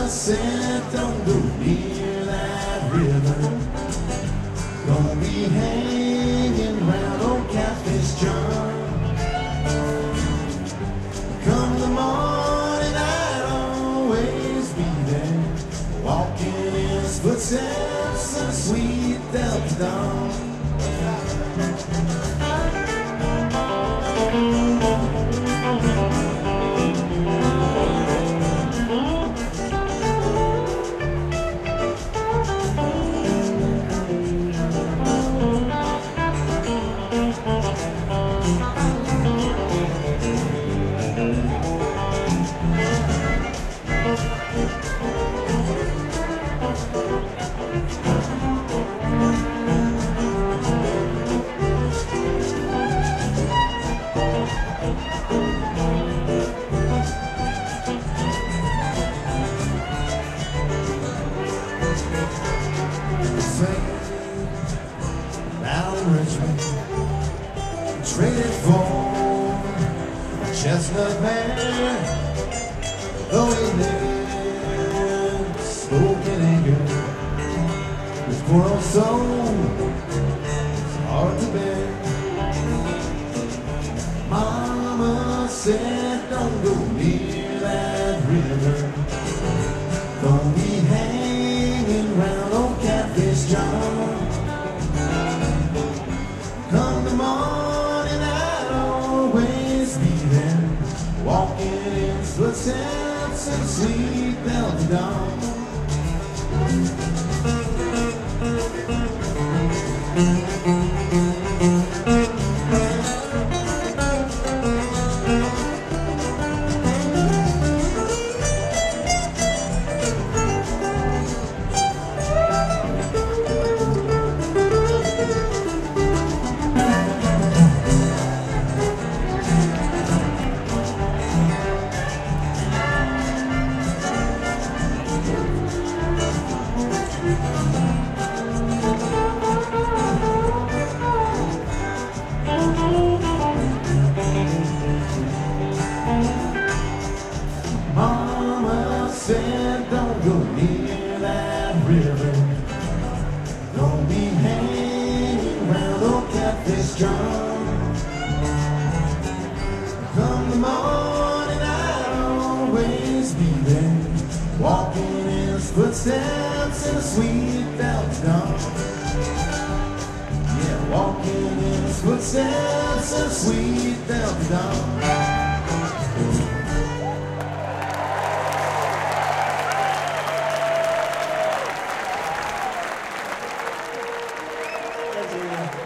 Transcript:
said don't go near that river. Don't be hanging round old Catfish John. Come the morning, I'd always be there, walking in his footsteps in a sweet Delta dawn. Down in Richmond, traded for a chestnut mare. Though he lived spoken anger, his poor old soul is hard to bear. Mama said don't go near that river. Don't be hanging round old Catfish John. Come the morning, I'd always be there, walking in his footsteps in sweet Delta dawn. Mama said don't go near that river. Don't be hanging round old Catfish John. Come the morning, I'd always be there, walking in his footsteps in a sweet Delta dawn. Yeah, walking in his footsteps in a sweet Delta dawn.